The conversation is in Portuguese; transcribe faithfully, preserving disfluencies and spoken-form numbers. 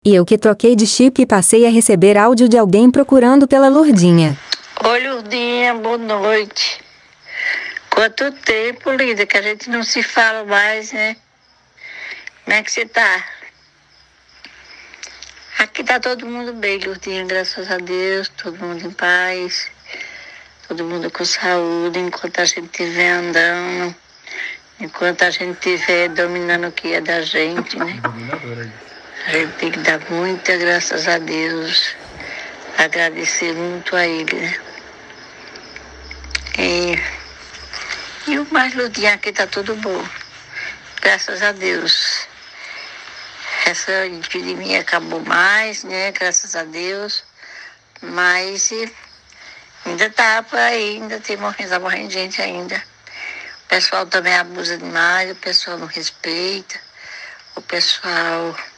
E eu que troquei de chip e passei a receber áudio de alguém procurando pela Lourdinha. Oi, Lourdinha, boa noite. Quanto tempo, linda, que a gente não se fala mais, né? Como é que você tá? Aqui tá todo mundo bem, Lourdinha, graças a Deus, todo mundo em paz, todo mundo com saúde, enquanto a gente estiver andando, enquanto a gente estiver dominando o que é da gente, né? A gente tem que dar muita graças a Deus, agradecer muito a Ele, né? E, e o mais, Lourdinha, aqui tá tudo bom, graças a Deus. Essa epidemia acabou mais, né? Graças a Deus. Mas ainda tá por aí, ainda tem morrendo, tá morrendo gente ainda. O pessoal também abusa demais, o pessoal não respeita, o pessoal